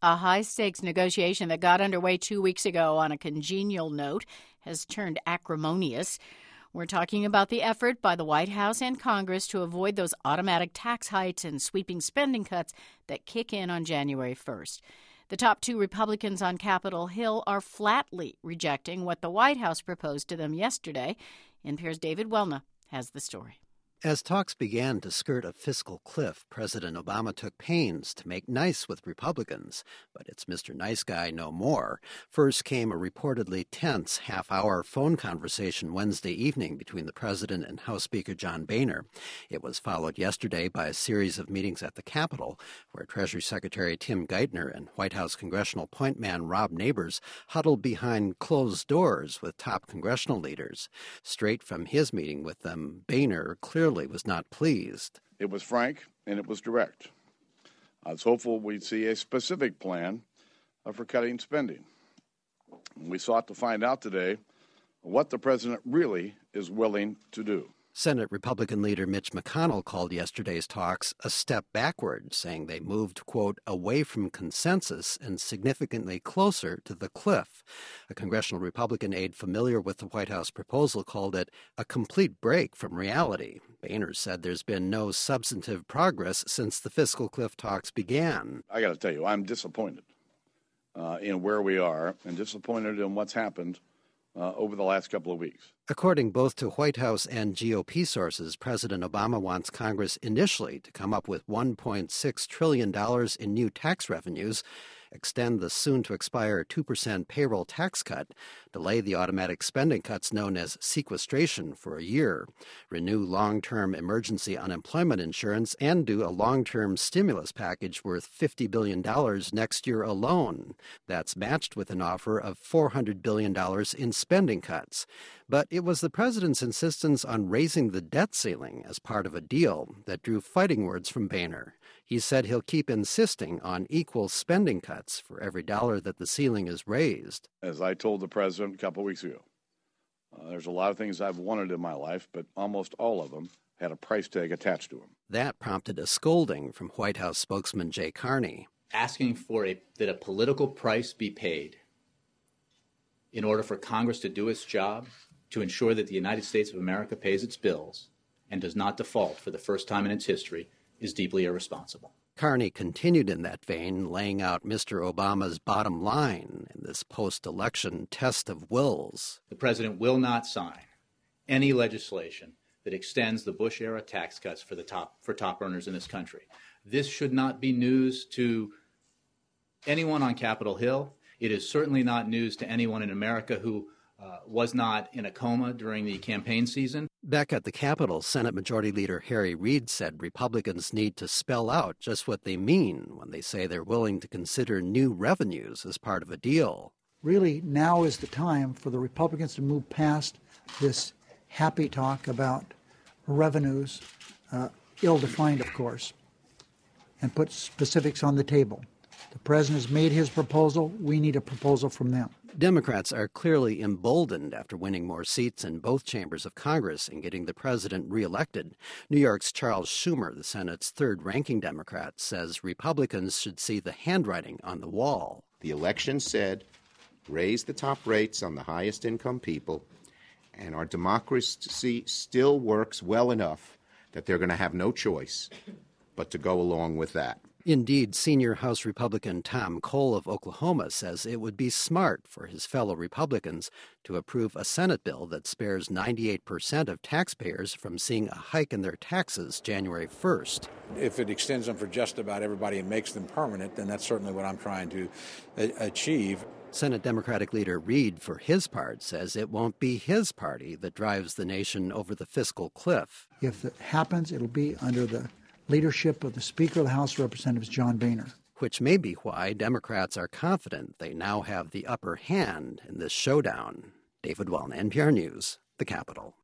A high-stakes negotiation that got underway 2 weeks ago on a congenial note has turned acrimonious. We're talking about the effort by the White House and Congress to avoid those automatic tax hikes and sweeping spending cuts that kick in on January 1st. The top two Republicans on Capitol Hill are flatly rejecting what the White House proposed to them yesterday. NPR's David Welna has the story. As talks began to skirt a fiscal cliff, President Obama took pains to make nice with Republicans, but it's Mr. Nice Guy no more. First came a reportedly tense half-hour phone conversation Wednesday evening between the president and House Speaker John Boehner. It was followed yesterday by a series of meetings at the Capitol, where Treasury Secretary Tim Geithner and White House congressional point man Rob Neighbors huddled behind closed doors with top congressional leaders. Straight from his meeting with them, Boehner clearly was not pleased. It was frank and it was direct. I was hopeful we'd see a specific plan for cutting spending. We sought to find out today what the president really is willing to do. Senate Republican leader Mitch McConnell called yesterday's talks a step backward, saying they moved, quote, away from consensus and significantly closer to the cliff. A congressional Republican aide familiar with the White House proposal called it a complete break from reality. Boehner said there's been no substantive progress since the fiscal cliff talks began. I got to tell you, I'm disappointed in where we are and disappointed in what's happened over the last couple of weeks. According both to White House and GOP sources, President Obama wants Congress initially to come up with $1.6 trillion in new tax revenues, extend the soon-to-expire 2% payroll tax cut, delay the automatic spending cuts known as sequestration for a year, renew long-term emergency unemployment insurance, and do a long-term stimulus package worth $50 billion next year alone. That's matched with an offer of $400 billion in spending cuts. But it was the president's insistence on raising the debt ceiling as part of a deal that drew fighting words from Boehner. He said he'll keep insisting on equal spending cuts for every dollar that the ceiling is raised. As I told the president a couple of weeks ago, there's a lot of things I've wanted in my life, but almost all of them had a price tag attached to them. That prompted a scolding from White House spokesman Jay Carney. Asking for that a political price be paid in order for Congress to do its job, to ensure that the United States of America pays its bills and does not default for the first time in its history, is deeply irresponsible. Carney continued in that vein, laying out Mr. Obama's bottom line in this post-election test of wills. The president will not sign any legislation that extends the Bush-era tax cuts for top earners in this country. This should not be news to anyone on Capitol Hill. It is certainly not news to anyone in America who was not in a coma during the campaign season. Back at the Capitol, Senate Majority Leader Harry Reid said Republicans need to spell out just what they mean when they say they're willing to consider new revenues as part of a deal. Really, now is the time for the Republicans to move past this happy talk about revenues, ill-defined, of course, and put specifics on the table. The president has made his proposal. We need a proposal from them. Democrats are clearly emboldened after winning more seats in both chambers of Congress and getting the president reelected. New York's Charles Schumer, the Senate's third-ranking Democrat, says Republicans should see the handwriting on the wall. The election said, raise the top rates on the highest income people, and our democracy still works well enough that they're going to have no choice but to go along with that. Indeed, senior House Republican Tom Cole of Oklahoma says it would be smart for his fellow Republicans to approve a Senate bill that spares 98% of taxpayers from seeing a hike in their taxes January 1st. If it extends them for just about everybody and makes them permanent, then that's certainly what I'm trying to achieve. Senate Democratic leader Reid, for his part, says it won't be his party that drives the nation over the fiscal cliff. If it happens, it'll be under the leadership of the Speaker of the House of Representatives, John Boehner. Which may be why Democrats are confident they now have the upper hand in this showdown. David Welna, NPR News, the Capitol.